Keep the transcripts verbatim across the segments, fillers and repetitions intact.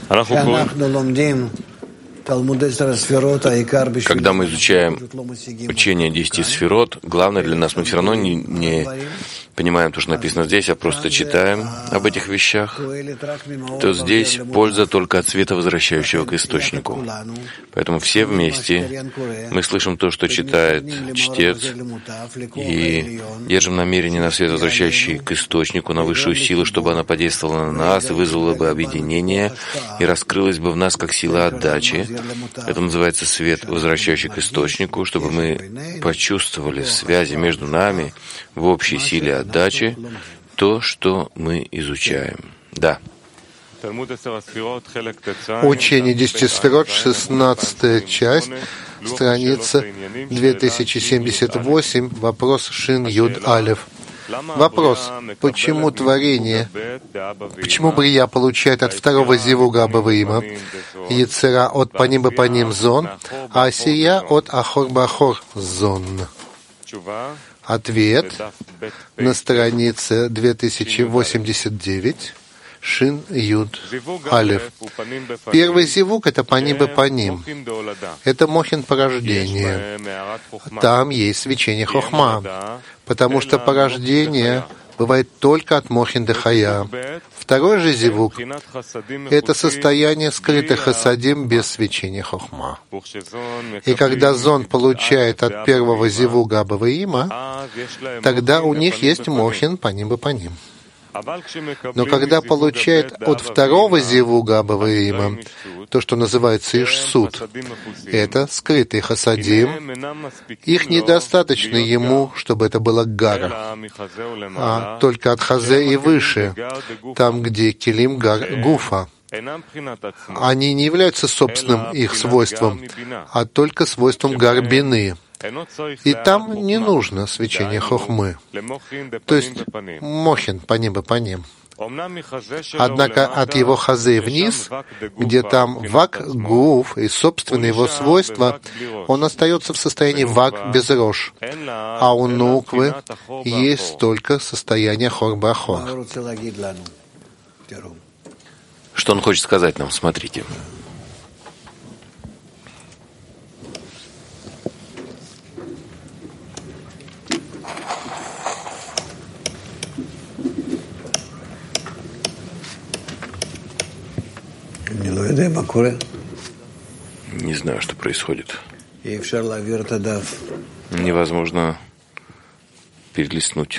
Когда мы изучаем учение десяти сферот, главное для нас, мы все равно не, не понимаем то, что написано здесь, а просто читаем об этих вещах, то здесь польза только от света, возвращающего к источнику. Поэтому все вместе мы слышим то, что читает чтец, и держим намерение на свет, возвращающий к источнику, на высшую силу, чтобы она подействовала на нас, вызвала бы объединение и раскрылась бы в нас как сила отдачи. Это называется свет, возвращающий к источнику, чтобы мы почувствовали в связи между нами, в общей силе отдачи, то, что мы изучаем. Да. Учение десяти сферот, шестнадцатая часть, страница две тысячи семьдесят восемь, вопрос Шин Юд Алев. Вопрос: почему творение, почему Брия получает от второго зивуга Абаваима, Яцера от Паним Бапаним Зон, а Асия от Ахор Бахор Зон? Ответ на странице две тысячи восемьдесят девять. Шин Юд Алев. Первый зивук — это паним бе паним. Это мохин порождения. Там есть свечение хохма, потому что порождение бывает только от мохин де хая. Второй же зивук — это состояние скрытых хасадим без свечения хохма. И когда зон получает от первого зивуга Абаваима, тогда у них есть мохин паним бе паним. Но когда получает от второго зивуга Абаваима, то, что называется Ишсут, это скрытый хасадим, их недостаточно ему, чтобы это было гара, а только от хазе и выше, там, где килим гар гуфа. Они не являются собственным их свойством, а только свойством гарбины. И там не нужно свечение хохмы, то есть мохин паним бе паним. Однако от его хазы вниз, где там вак гуф и собственные его свойства, он остается в состоянии вак без рож, а у нуквы есть только состояние хор-бахор. Что он хочет сказать нам? Смотрите. Не знаю, что происходит. Невозможно перелистнуть.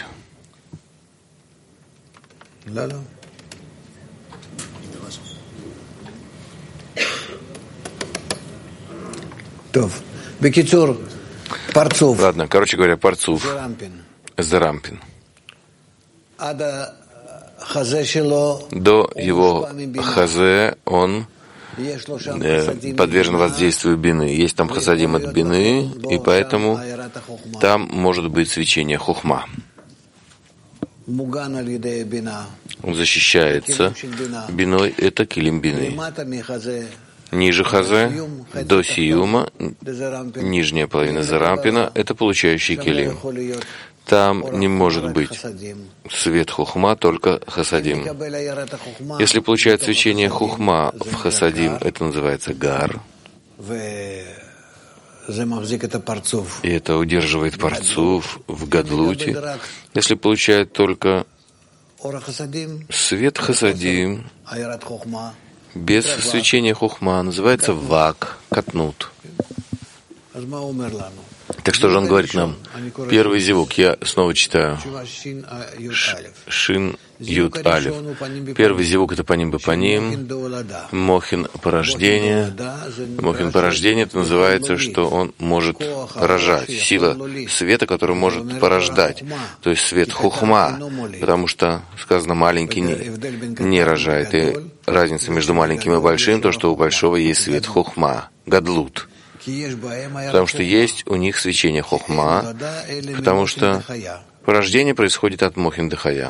Ладно, короче говоря, парцуф, зарампин. До его хазе он э, подвержен воздействию бины. Есть там хасадим от бины, и поэтому там может быть свечение хохма. Он защищается биной, это килим бины. Ниже хазе, до сиюма, нижняя половина зарампина, это получающий килим. Там не может быть свет хухма, только хасадим. Если получает свечение хухма в хасадим, это называется гар. И это удерживает парцуф в гадлуте. Если получает только свет хасадим, без свечения хухма, называется вак, катнут. Так что же он говорит нам? Первый зивук, я снова читаю. Шин Юд Алев. Первый зивук — это паним бе паним, мохин порождения. Мохин порождения — это называется, что он может поражать. Сила света, которая может порождать. То есть свет хухма, потому что сказано маленький не, не рожает. И разница между маленьким и большим, то, что у большого есть свет хухма, гадлут. Потому что есть у них свечение хохма, потому что порождение происходит от мохин де хая.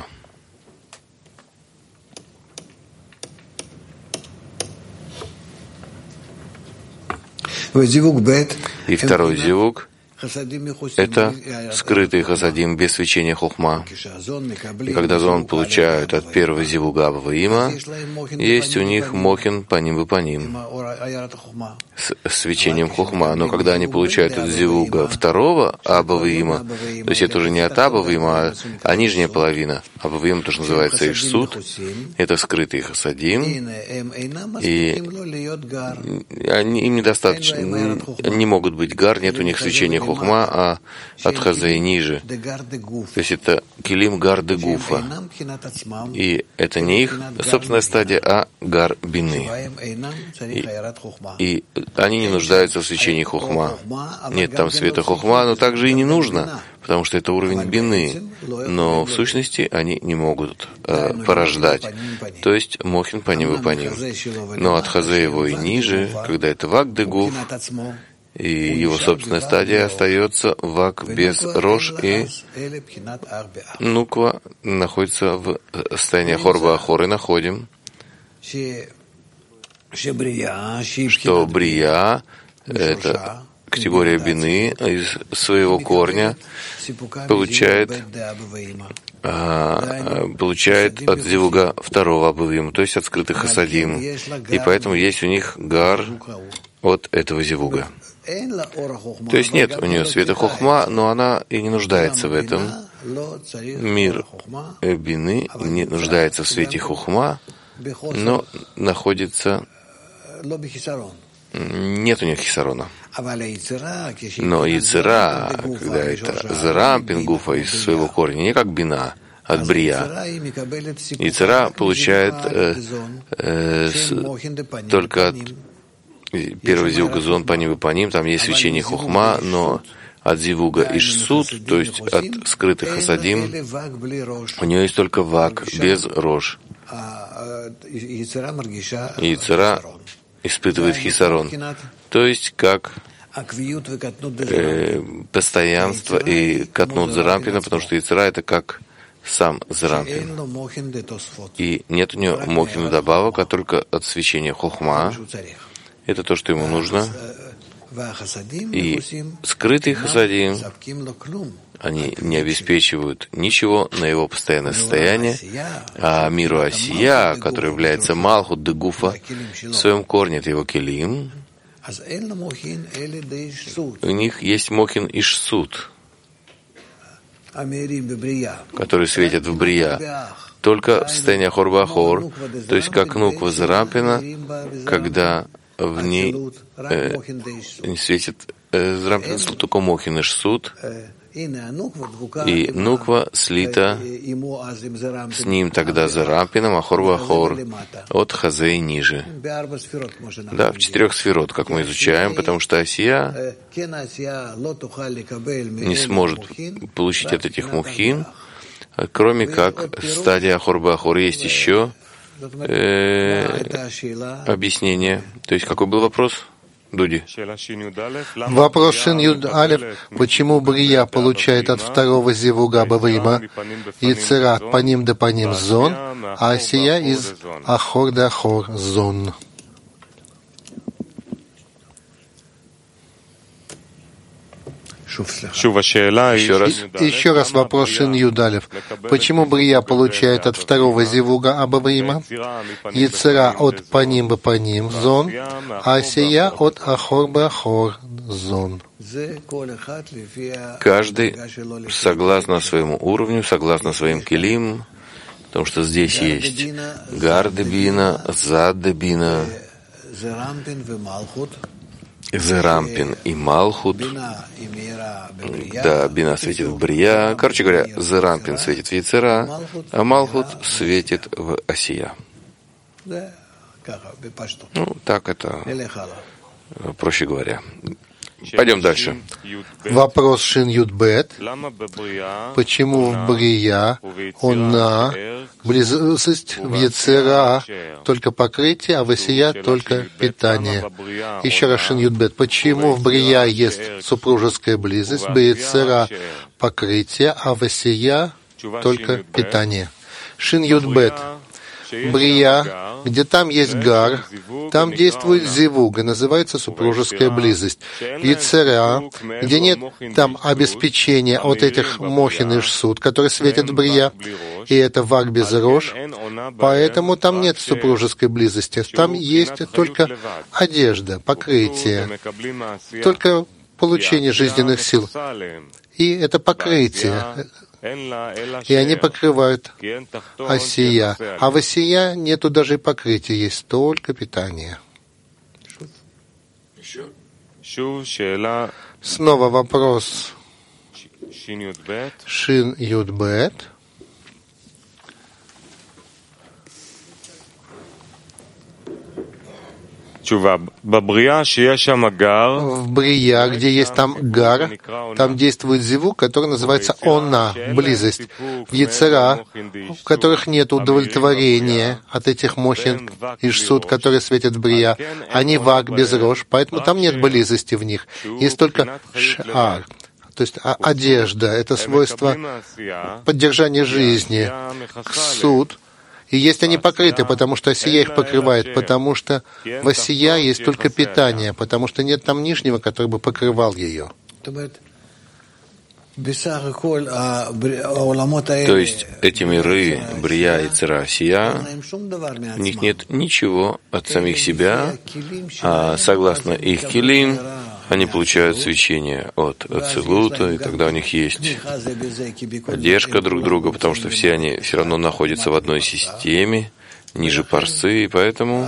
И второй зивук это скрытый хасадим без свечения хохма. И когда зон получают от первого зивуга Абаваима, есть у них мохин паним и паним с свечением хохма. Но когда они получают от зивуга второго Абаваима, то есть это уже не от Абаваима, а, а нижняя половина Абаваима, то, что называется Ишсут, это скрытый хасадим, и они, им недостаточно, не могут быть гар, нет у них свечения хохма, а от хазы ниже. То есть это килим гар де гуфа. И это не их собственная стадия, а гар бины. И, и они не нуждаются в свечении хохма. Нет там света хохма, но также и не нужно, потому что это уровень бины. Но в сущности они не могут э, порождать. То есть мохин паним и паним. Но от хазы его и ниже, когда это вак де гуф, и его собственная стадия остается вак без рож, и нуква находится в состоянии ахорба ахор, и находим, что брия — это категория бины из своего корня получает, а, получает от зивуга второго абавима, то есть от скрытых хасадим, и поэтому есть у них гар от этого зивуга. То есть нет у нее света хохма, но она и не нуждается в этом. Мир бины не нуждается в свете хохма, но находится... Нет у них хисарона. Но яйцера, когда это зарампин гуфа из своего корня, не как бина, от брия. Яйцера получает э, э, с, только от первого зивуга зон паним и паним, там есть свечение хохма, но от зивуга ишсут, то есть от скрытых хасадим, у нее есть только вак, без рож. Яйцера испытывает хисарон, то есть как э, постоянство и катнут зарампина, потому что яйцера это как сам зарампин. И нет у нее мохина добавок, а только от свечения хохма. Это то, что ему нужно. И скрытые хасадим, они не обеспечивают ничего на его постоянное состояние, а миру Асия, который является Малхут де Гуфа, в своем корне это его келим, у них есть мохин ишсут, который светит в брия, только в состоянии ахор-бахор, то есть как нуква зарампина, когда в ней э, не светит э, зарампин, только мохин ишсут, и нуква слита с ним тогда за рампином, ахор-бахор, от хазей ниже. Да, в четырех сферот, как мы изучаем, потому что Асия не сможет получить от этих мухин, кроме как стадия ахор-бахор. Есть еще э, объяснение. То есть какой был вопрос? Дуди. Вопрос Шин Юд Алеф. Почему Брия получает от второго зивуга Абаваима яйцера от паним до паним зон, а Асия из ахор до ахор зон? Еще раз. Еще раз вопрос Шин Юд Алеф. Почему Брия получает от второго зивуга Абаваима яйцера от паним до паним зон, а Асия от ахор до ахор зон? Каждый согласно своему уровню, согласно своим келим, потому что здесь есть гар де бина, зад де бина, Зерампин и Малхут. Да, бина светит в брия. Короче говоря, Зерампин светит в яйцера, а Малхут светит в Асия. Ну, так это, проще говоря. Пойдем дальше. Вопрос Шин Юд Бет. Почему в Брия она близость в Яцера только покрытие, а в Асия только питание? Еще раз Шин Юд Бет. Почему в Брия есть супружеская близость, в Яцера покрытие, а в Асия только питание? Шин Юд Бет. Брия, где там есть гар, там действует зивуг, и называется супружеская близость. Яцера, где нет там обеспечения от этих мохин и шсут, которые светят в брия, и это вак без рож, поэтому там нет супружеской близости. Там есть только одежда, покрытие, только получение жизненных сил. И это покрытие. И они покрывают осия. А в осия нету даже покрытия, есть только питание. Снова вопрос. Шин Юд Бет. В Брия, где есть там гар, там действует зивук, который называется она, близость. В Яцера, в которых нет удовлетворения от этих мохин и шсут, которые светят в Брия, они вак без рож, поэтому там нет близости в них. Есть только шар, то есть одежда, это свойство поддержания жизни, ксут. И есть они покрыты, потому что осия их покрывает, потому что в осия есть только питание, потому что нет там нижнего, который бы покрывал ее. То есть эти миры, Брия и Цера, Осия, в них нет ничего от самих себя, а согласно их килим, они получают свечение от Ацилута, и тогда у них есть поддержка друг друга, потому что все они все равно находятся в одной системе, ниже парсы, и поэтому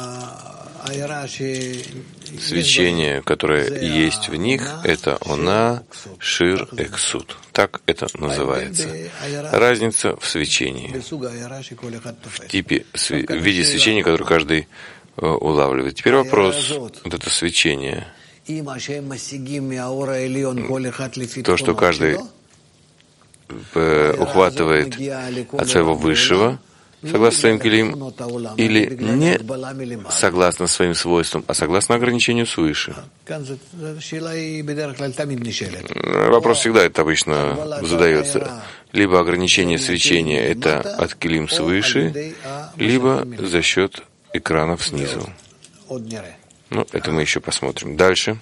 свечение, которое есть в них, это она, шир, эксут. Так это называется. Разница в свечении, в типе, в виде свечения, которое каждый улавливает. Теперь вопрос, вот это свечение, то, что каждый ухватывает от своего высшего, согласно своим килим, или не согласно своим свойствам, а согласно ограничению свыше. Вопрос всегда это обычно задается. Либо ограничение свечения — это от килим свыше, либо за счет экранов снизу. Ну, это мы еще посмотрим. Дальше.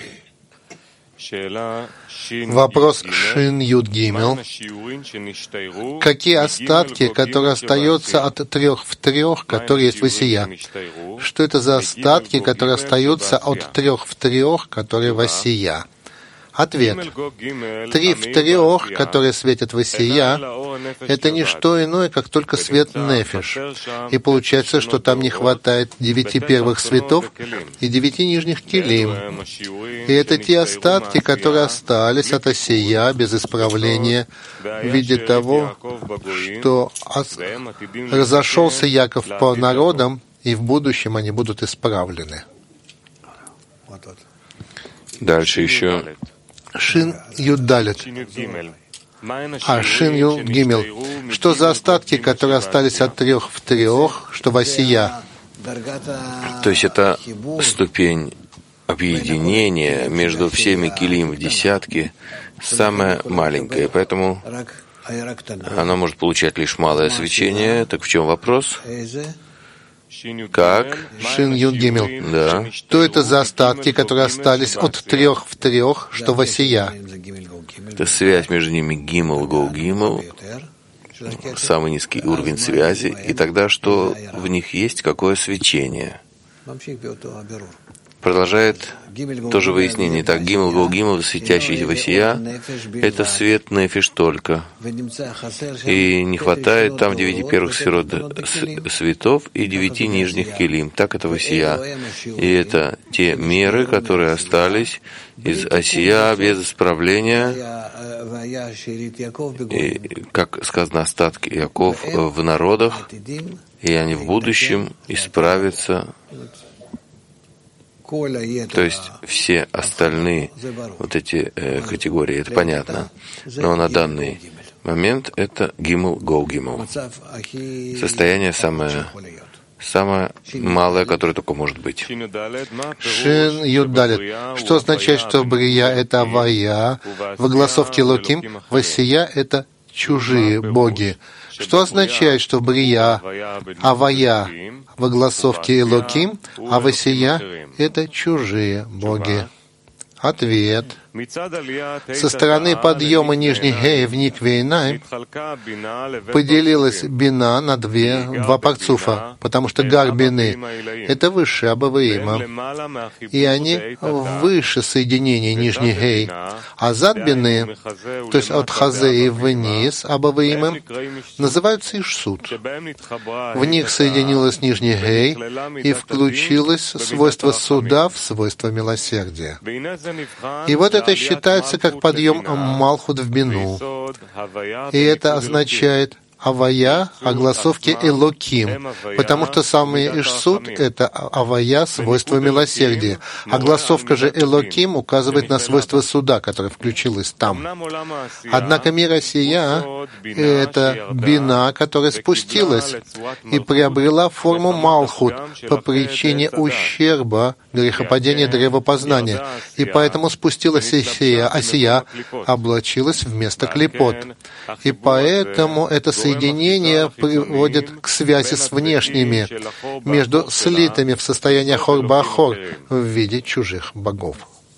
Вопрос Шин Юд Гимел. Какие остатки, которые остаются от трех в трех, которые есть в осия? Что это за остатки, которые остаются от трех в трех, которые в осия? Ответ. Три в трех, которые светят в осия, это не что иное, как только свет нефиш. И получается, что там не хватает девяти первых светов и девяти нижних килим. И это те остатки, которые остались от осия без исправления в виде того, что разошелся Яков по народам, и в будущем они будут исправлены. Дальше еще. Шин Юд Далет. А Шин Юд Гимел. Что за остатки, которые остались от трех в трех, что в осия? То есть это ступень объединения между всеми килим в десятке, самая маленькая, поэтому она может получать лишь малое свечение. Так в чем вопрос? Как? Шин Юд Гимел. Да. Что это за остатки, которые остались от трех в трех, что в осия? Это связь между ними гимел, гоу, гимел, самый низкий уровень связи, и тогда что в них есть, какое свечение? Продолжает тоже выяснение. Так, гимел, гоу, гимел, светящийся в осия, это свет нефиш только. И не хватает там девяти первых сферот светов и девяти нижних килим. Так это в осия. И это те меры, которые остались из осия без исправления. И, как сказано, остатки Яков в народах, и они в будущем исправятся. То есть все остальные вот эти э, категории, это понятно. Но на данный момент это гимл, гоу, гимл. Состояние самое, самое малое, которое только может быть. Шин Юд Далет. Что означает, что Брия — это Авая, в голосовке Локим, в осия — это чужие боги. что означает, что Брия, Авая в огласовке Элоким, а Васия — это чужие боги? Ответ. Со стороны подъема нижних Гей в Никвейнай поделилась Бина на две, два парцуфа, потому что Гар Бины — это высшее Абаваима, и они выше соединения нижних Гей, а Зад Бины, то есть от Хазе и вниз Абаваима, называются Ишсут. В них соединилась нижний Гей и включилось свойство суда в свойство милосердия. И вот это считается как подъем Малхут в Бину. И это означает Авая огласовки Элоким, потому что самый Ишсут — это Авая, свойство милосердия. Огласовка же Элоким указывает на свойство суда, которое включилось там. Однако мир Осия — это Бина, которая спустилась и приобрела форму Малхут по причине ущерба грехопадения древа познания, и поэтому спустилась Осия, Осия облачилась вместо клипот. И поэтому это соединение Соединение приводит к связи с внешними, между слитыми в состоянии Ахор-Бахор в виде чужих богов.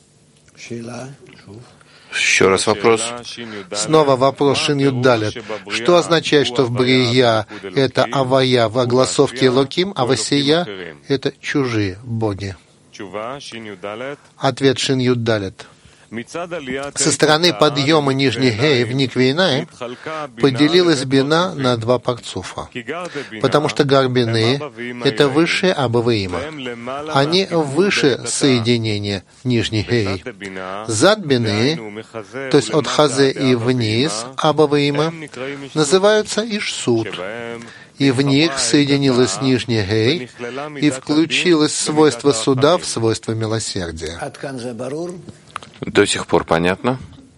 Еще раз вопрос. Снова вопрос Шин Юдалет. Что означает, что в Брия — это Авая в огласовке Элоким, а Васия — это чужие боги? Ответ Шин Юдалет. Со стороны подъема нижних Гей в Никвейнай поделилась Бина на два парцуфа, потому что Гар Бины — это высшее Абаваима. Они выше соединения нижних Гей. Зад Бины, то есть от Хазе и вниз Абаваима, называются Ишсут. И в них соединилась нижняя Гей и включилось свойство суда в свойство милосердия. До сих пор понятно?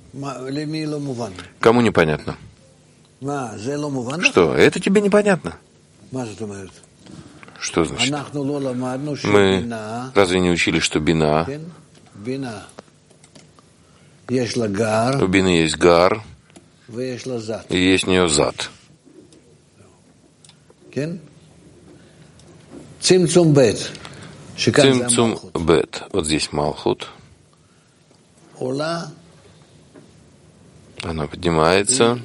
Кому непонятно? Что, это тебе непонятно? Что значит? Мы разве не учили, что Бина? У Бины есть Гар, и есть у нее Зад. Цимцум Бет. Вот здесь Малхут. Она поднимается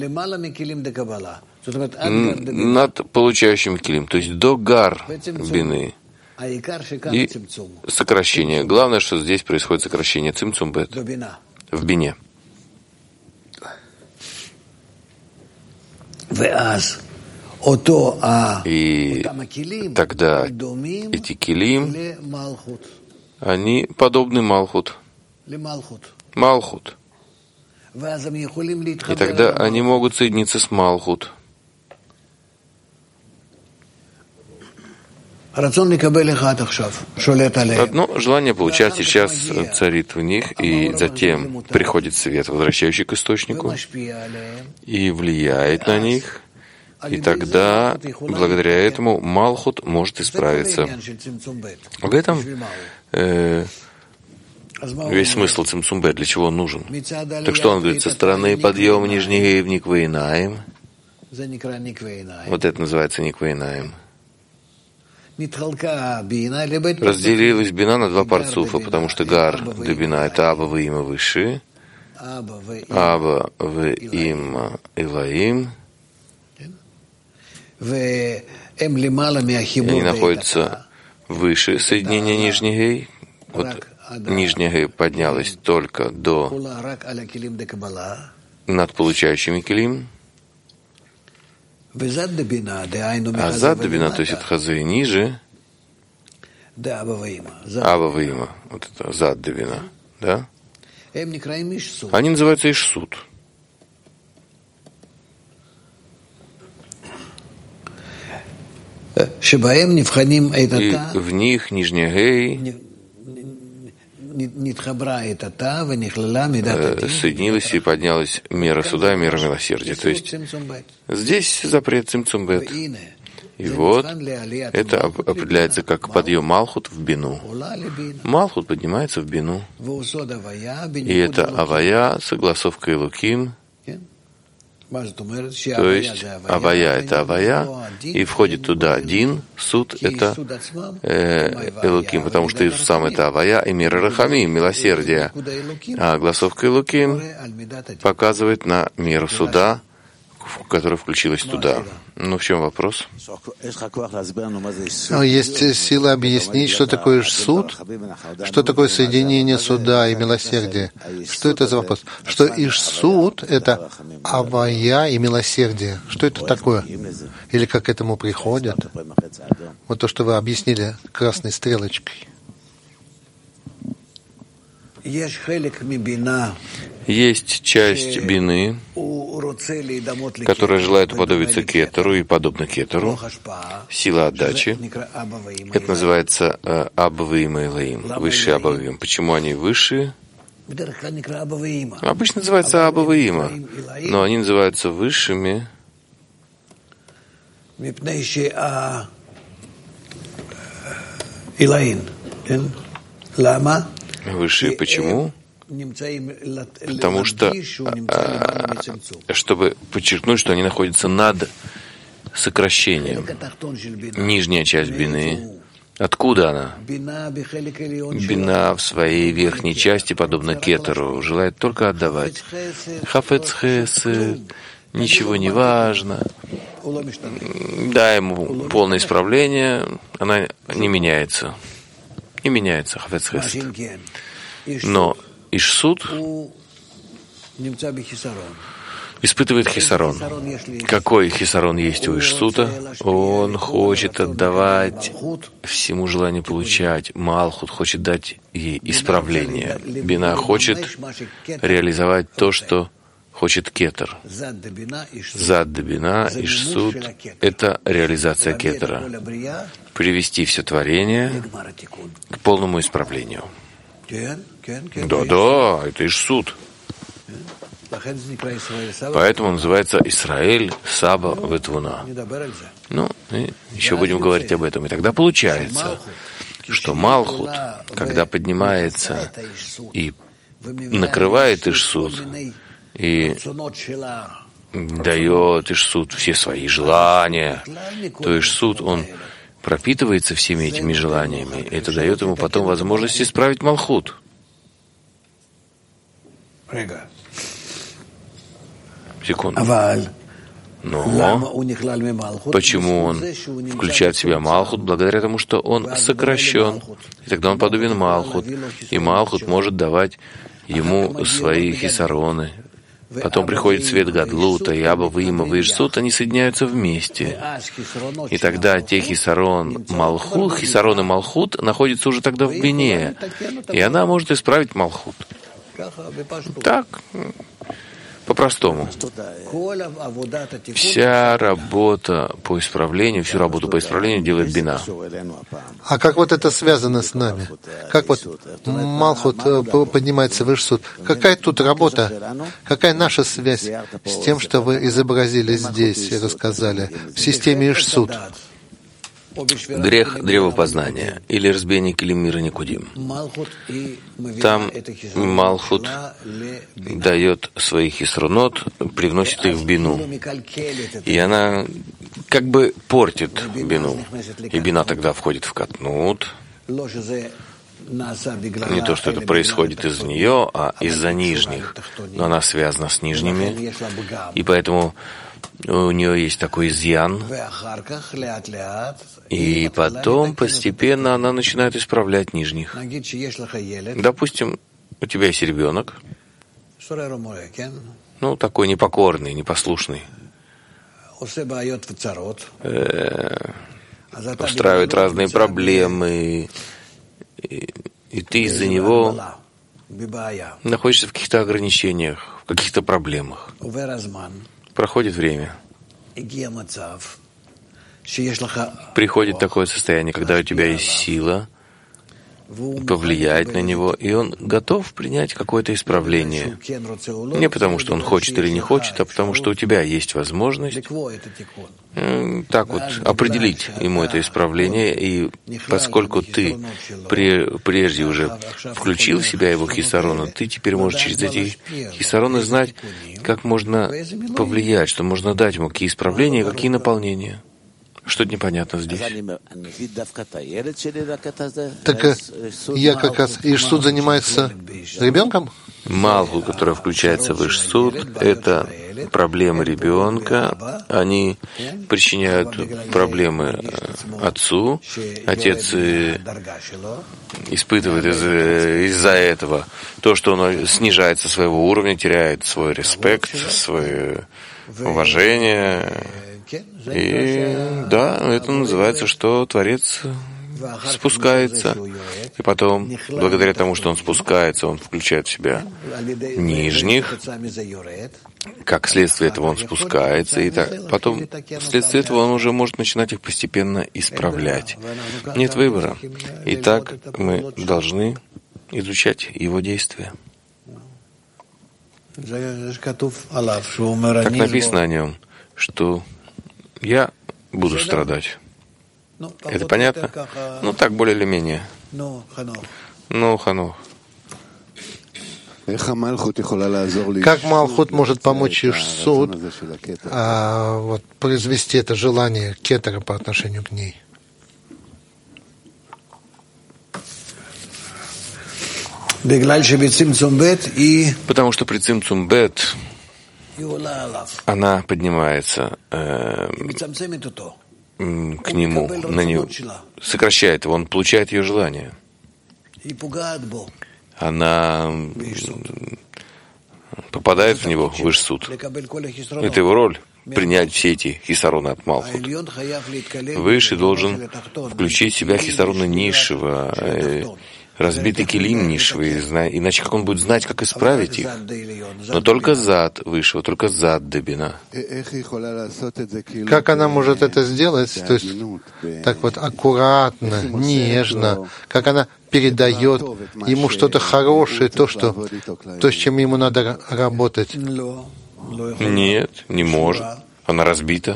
над получающим килим, то есть до Гар Бины. И сокращение. Главное, что здесь происходит сокращение Цимцум Бет в Бине. И тогда эти килим, они подобны Малхут. Малхут. И тогда они могут соединиться с Малхут. Одно желание получать сейчас царит в них, и затем приходит свет, возвращающий к источнику, и влияет на них. И тогда, благодаря этому, Малхут может исправиться. В этом э, весь смысл Цимцум Бет, для чего он нужен. Так что он говорит, со стороны подъема нижних Гей в Никвейнаим. Вот это называется Никвейнаим. Разделилась Бина на два парцуфа, потому что Гар до Бина — это Аба Ваима выше, Аба Ваима Илаим. И они находятся выше соединения нижних Гей. Вот нижняя Гей поднялась только до над получающими килим. А Зад Бина, то есть от Хазы ниже, Аба Ваима, вот это Зад Бина, да? Они называются Ишсут. И в них нижняя Гей соединилась и поднялась мера суда и мера милосердия. То есть здесь запрет Цимцум Бет. И вот это определяется как подъем Малхут в Бину. Малхут поднимается в Бину. И это Авая, согласовка Элоким. То есть авая — это авая, и входит туда дин, суд — это э, элуким, потому что Иисус сам — это авая, и мир рахамим, милосердие. А гласовка элуким показывает на меру суда, которая включилась туда. Ну, в чем вопрос? Есть сила объяснить, что такое суд, что такое соединение суда и милосердия. Что это за вопрос? Что иш-суд — это авая и милосердие. Что это такое? Или как к этому приходят? Вот то, что вы объяснили красной стрелочкой. Есть часть бины, которая желает уподобиться кетеру и подобно кетеру. Сила отдачи. Это называется э, абваим и элоим, высшие абваим. Почему они высшие? Обычно называются абваима, но они называются высшими, высшие почему? Потому что, чтобы подчеркнуть, что они находятся над сокращением. Нижняя часть бины. Откуда она? Бина в своей верхней части, подобно кетеру, желает только отдавать. Хафец хес, ничего не важно. Дай ему полное исправление, она не меняется. Не меняется хафец хес. Но иш-суд испытывает хисарон. Какой хисарон есть у иш-сута? Он хочет отдавать всему желанию получать. Малхут хочет дать ей исправление. Бина хочет реализовать то, что хочет кетер. Зад бина, иш-суд — это реализация кетера. Привести все творение к полному исправлению. Да-да, это иш-суд. Поэтому он называется Исраэль Саба Ветвуна. Ну, и еще будем говорить об этом. И тогда получается, что Малхут, когда поднимается и накрывает иш-суд, и дает иш-суд все свои желания, то иш-суд, он пропитывается всеми этими желаниями, и это дает ему потом возможность исправить Малхут. Секунду. Но почему он включает в себя Малхут? Благодаря тому, что он сокращен. И тогда он подобен Малхут. И Малхут может давать ему свои хисароны. Потом приходит свет Гадлута, и Аба Ваима и иш-суд, они соединяются вместе. И тогда те хисарон Малхут, хисарон и Малхут находятся уже тогда в бине. И она может исправить Малхут. Так, по-простому. Вся работа по исправлению, всю работу по исправлению делает бина. А как вот это связано с нами? Как вот Малхут поднимается в иш-суд? Какая тут работа? Какая наша связь с тем, что вы изобразили здесь и рассказали в системе иш-суд? Грех древопознания, или разбойник, или мира Никудим. Там Малхут дает свои хисронот, привносит их в бину. И она как бы портит бину. И бина тогда входит в катнут. Не то, что это происходит из нее, а из-за нижних. Но она связана с нижними. И поэтому у нее есть такой изъян. И потом постепенно она начинает исправлять нижних. Допустим, у тебя есть ребенок, ну, такой непокорный, непослушный, э, устраивает разные проблемы, и, и ты из-за него находишься в каких-то ограничениях, в каких-то проблемах. Проходит время. Приходит такое состояние, когда у тебя есть сила, повлиять на него, и он готов принять какое-то исправление. Не потому, что он хочет или не хочет, а потому, что у тебя есть возможность так вот определить ему это исправление, и поскольку ты прежде уже включил в себя его хисарона, ты теперь можешь через эти хисароны знать, как можно повлиять, что можно дать ему, какие исправления, какие наполнения. Что-то непонятно здесь. Так я как раз... Ишсуд занимается ребенком? Малхут, которая включается в Ишсуд, это проблемы ребенка. Они причиняют проблемы отцу. Отец испытывает из- из-за этого то, что он снижается со своего уровня, теряет свой респект, свое уважение. И да, это называется, что Творец спускается, и потом, благодаря тому, что он спускается, он включает в себя нижних, как следствие этого он спускается, и так, потом, вследствие этого он уже может начинать их постепенно исправлять. Нет выбора. И так мы должны изучать его действия. Так написано о нем, что я буду страдать. Это понятно? Ну, так, более или менее. Ну, Ханох. Как Малхут может помочь Ишсуд а, вот, произвести это желание кетера по отношению к ней? Потому что при цимцум бет она поднимается э, к нему, на него, сокращает его, он получает ее желание. Она попадает в него, в Ишсуд. Это его роль — принять все эти хисароны от Малхут. Высший должен включить в себя хисароны низшего, э, разбитый килим низшего, иначе как он будет знать, как исправить их? Но только зад высшего, только зад дебина. Как она может это сделать? То есть так вот аккуратно, нежно, как она передает ему что-то хорошее, то, что, то, с чем ему надо работать. Нет, не может. Она разбита.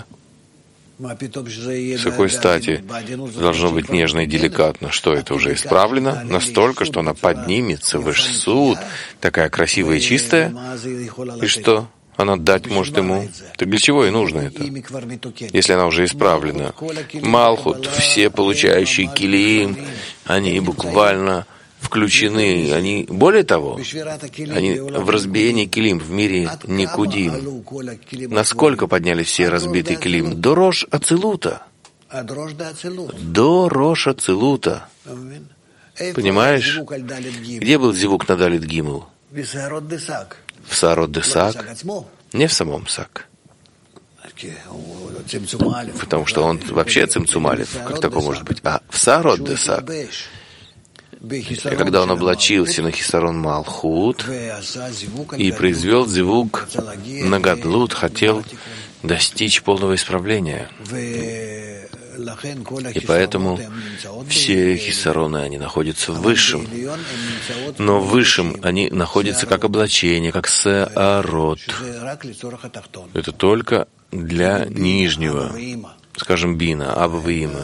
С какой стати должно быть нежно и деликатно? Что это уже исправлено? Настолько, что она поднимется в Ишсуд, такая красивая и чистая? И что она дать может ему? Так для чего ей нужно это? Если она уже исправлена. Малхут, все получающие килим, они буквально включены, они, более того, они в разбиении килим в мире никудим. Насколько поднялись все разбитые килим? До Рош Ацилута. До Рош Ацилута. Понимаешь? Где был зивук на Далит Гимл? В Саарот де Сак. Не в самом Сак. Потому что он вообще цимцумалев. Как такое может быть? А в Саарот де Сак. И когда он облачился на хисарон Малхут и произвел зивук на Гадлут, хотел достичь полного исправления. И поэтому все хисароны, они находятся в высшем. Но в высшем они находятся как облачение, как сеарот. Это только для нижнего. Скажем, бина, абваима.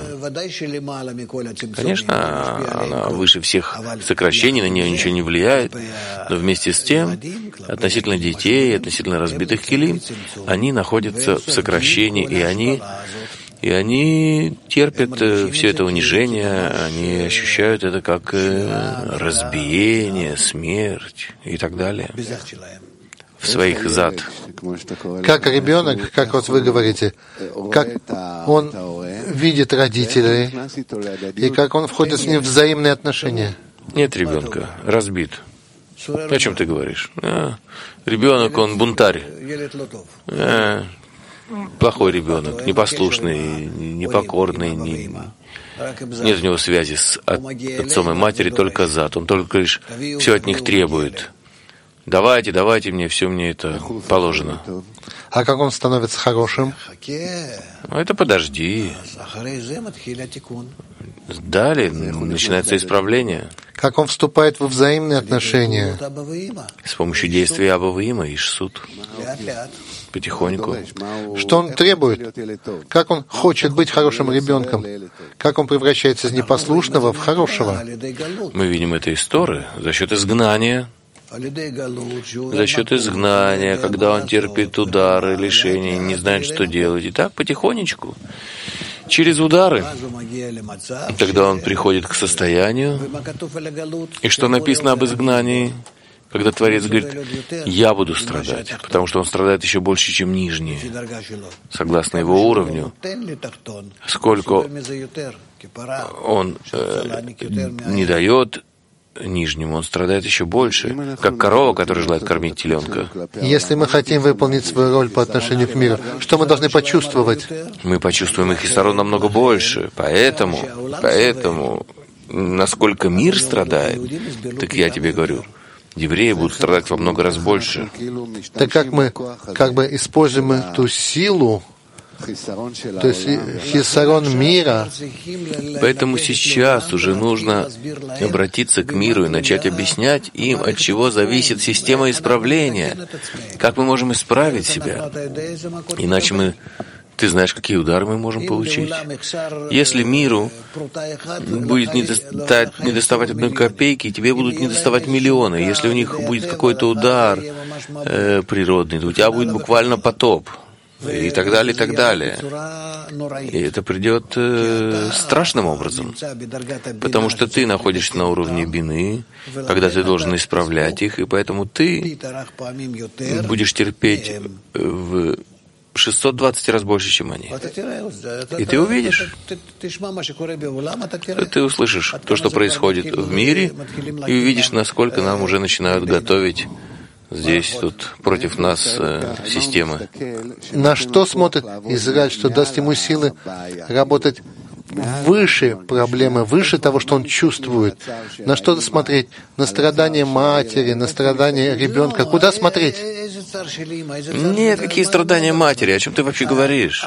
Конечно, она выше всех сокращений, на нее ничего не влияет, но вместе с тем, относительно детей, относительно разбитых килим, они находятся в сокращении, и они, и они терпят все это унижение, они ощущают это как разбиение, смерть и так далее. В своих зад. Как ребенок, как вот вы говорите, как он видит родителей, и как он входит с ним в взаимные отношения. Нет ребенка, разбит. О чем ты говоришь? А, ребенок, он бунтарь. А, плохой ребенок, непослушный, непокорный, не, нет у него связи с отцом и матерью, только зад. Он только лишь все от них требует. Давайте, давайте мне, все мне это положено. А как он становится хорошим? Это подожди. Далее начинается исправление. как он вступает во взаимные отношения. С помощью действия Аба Ваима и Шсут. Потихоньку. Что он требует? Как он хочет быть хорошим ребенком? Как он превращается из непослушного в хорошего? Мы видим это из Торы за счет изгнания. За счет изгнания, когда он терпит удары, лишения, не знает, что делать. И так потихонечку. Через удары, тогда он приходит к состоянию, и что написано об изгнании, когда Творец говорит, я буду страдать, потому что он страдает еще больше, чем нижние, согласно его уровню. Сколько он э, не дает нижнему, он страдает еще больше, как корова, которая желает кормить теленка. Если мы хотим выполнить свою роль по отношению к миру, что мы должны почувствовать? Мы почувствуем их хисарон намного больше. Поэтому, поэтому, насколько мир страдает, так я тебе говорю, евреи будут страдать во много раз больше. Так как мы как бы используем эту силу, то есть хисарон мира. Поэтому сейчас уже нужно обратиться к миру и начать объяснять им, от чего зависит система исправления, как мы можем исправить себя. Иначе мы... Ты знаешь, какие удары мы можем получить. Если миру будет не достать, не доставать одной копейки, тебе будут не доставать миллионы. Если у них будет какой-то удар э, природный, то у тебя будет буквально потоп. И так далее, и так далее. И это придет э, страшным образом, потому что ты находишься на уровне бины, когда ты должен исправлять их, и поэтому ты будешь терпеть в шестьсот двадцать раз больше, чем они. И ты увидишь, ты услышишь то, что происходит в мире, и увидишь, насколько нам уже начинают готовить здесь, тут, против нас э, системы. На что смотрит Израиль, что даст ему силы работать выше проблемы, выше того, что он чувствует? На что смотреть? На страдания матери, на страдания ребенка. Куда смотреть? Нет, какие страдания матери? О чем ты вообще говоришь?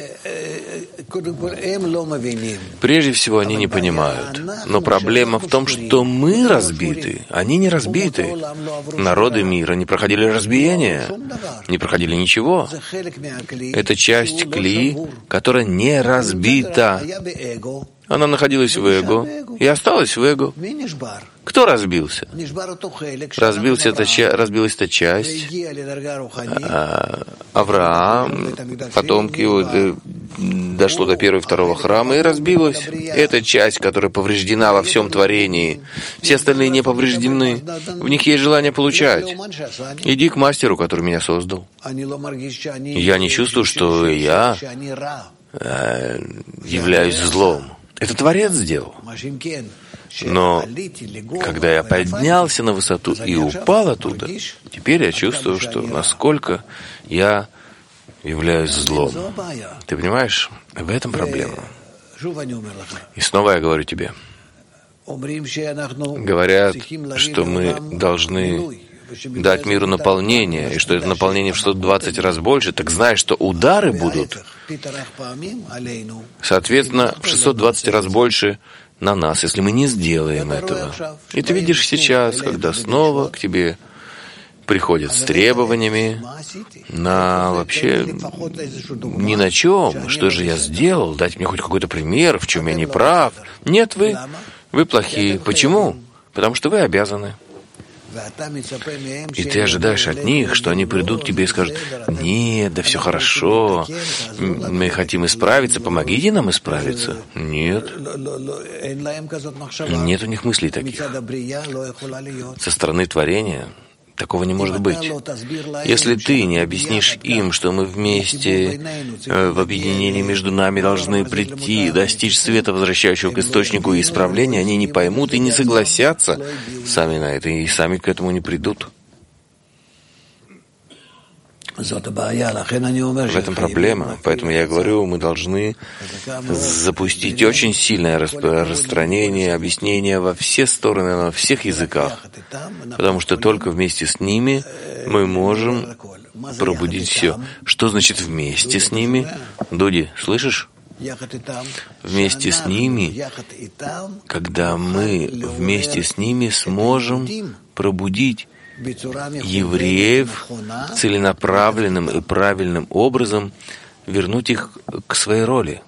Прежде всего, они не понимают. Но проблема в том, что мы разбиты. Они не разбиты. Народы мира не проходили разбиения, не проходили ничего. Это часть клии, которая не разбита. Она находилась в эго и осталась в эго. Кто разбился? Разбился эта, разбилась эта часть. А, Авраам, потомки его, дошло до первого и второго храма и разбилась. Эта часть, которая повреждена во всем творении. Все остальные не повреждены. В них есть желание получать. Иди к мастеру, который меня создал. Я не чувствую, что я э, являюсь злом. Это Творец сделал. Но когда я поднялся на высоту и упал оттуда, теперь я чувствую, что насколько я являюсь злом. Ты понимаешь? В этом проблема. И снова я говорю тебе. Говорят, что мы должны дать миру наполнение, и что это наполнение в сто двадцать раз больше, так знаешь, что удары будут, соответственно, в шестьсот двадцать раз больше на нас, если мы не сделаем этого. И ты видишь сейчас, когда снова к тебе приходят с требованиями на вообще ни на чем. Что же я сделал? Дать мне хоть какой-то пример, в чем я не прав. Нет, вы, вы плохие. Почему? Потому что вы обязаны. И ты ожидаешь от них, что они придут к тебе и скажут: нет, да все хорошо, мы хотим исправиться, помогите нам исправиться. Нет. Нет у них мыслей таких. Со стороны творения такого не может быть. Если ты не объяснишь им, что мы вместе э, в объединении между нами должны прийти, достичь света, возвращающего к источнику и исправления, они не поймут и не согласятся сами на это, и сами к этому не придут. В этом проблема. Поэтому я говорю, мы должны запустить очень сильное распространение, объяснение во все стороны, на всех языках. Потому что только вместе с ними мы можем пробудить все. Что значит вместе с ними? Дуди, слышишь? вместе с ними, когда мы вместе с ними сможем пробудить евреев целенаправленным и правильным образом, вернуть их к своей роли.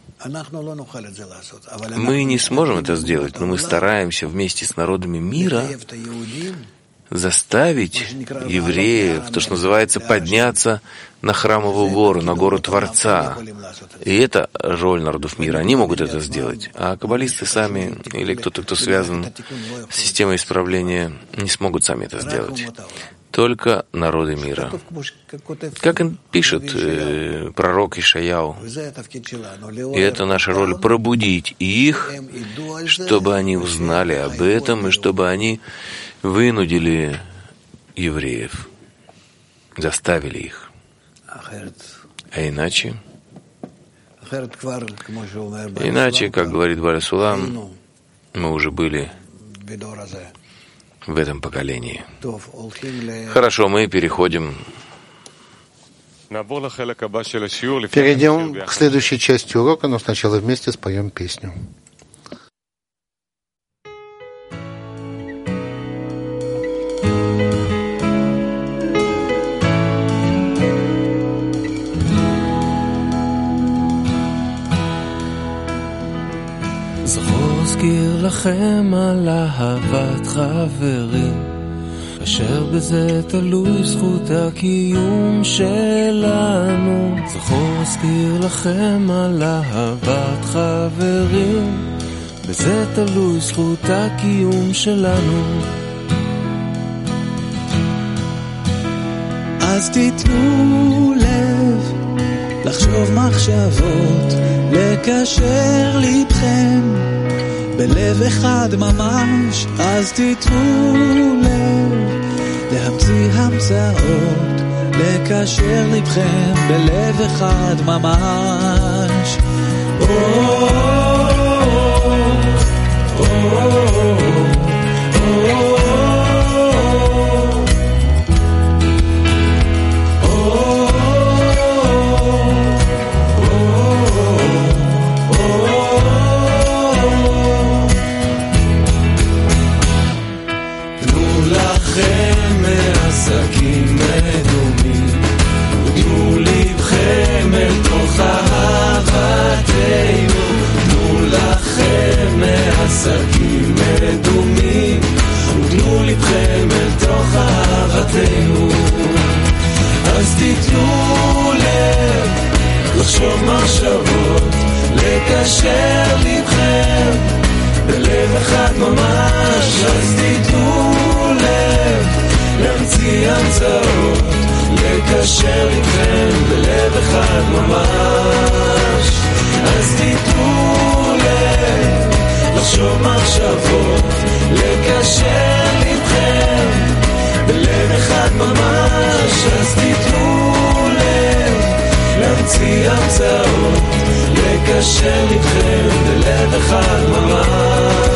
Мы не сможем это сделать, но мы стараемся вместе с народами мира заставить евреев, то, что называется, подняться на храмовую гору, на гору Творца. И это роль народов мира. Они могут это сделать. А каббалисты сами, или кто-то, кто связан с системой исправления, не смогут сами это сделать. Только народы мира. Как он пишет э, пророк Ишаяу, и это наша роль — пробудить их, чтобы они узнали об этом, и чтобы они вынудили евреев, заставили их. А иначе, иначе, как говорит Бааль Сулам, мы уже были в этом поколении. Хорошо, мы переходим. Перейдем к следующей части урока, но сначала вместе споем песню. אזכיר לכם על אהבת חברים, אשר בזה תלוי זכות הקיום שלנו. זכור אזכיר לכם על אהבת חברים, בזה תלוי זכות הקיום שלנו. אז תיתנו לב, לחשוב מחשבות, לקשר לבכם בלב אחד ממש. אז תיתנו לב, להמציא המצאות, לקשר לבכם בלב אחד ממש. או, או, או, או, עסקים מדומים, תנו לבכם אל תוך אהבתנו. תנו לכם מעסקים מדומים, תנו לבכם אל תוך אהבתנו. אז תיתנו לב, לחשוב מחשבות, לקשר לבכם בלב אחד ממש. אז תיתנו לב, להמציא המצאות, לקשר איתכם בלב אחד ממש. אז תיתנו לב, לחשוב מחשבות, לקשר איתכם בלב אחד ממש. אז תיתנו לב, להמציא המצאות, לקשר איתכם בלב אחד ממש.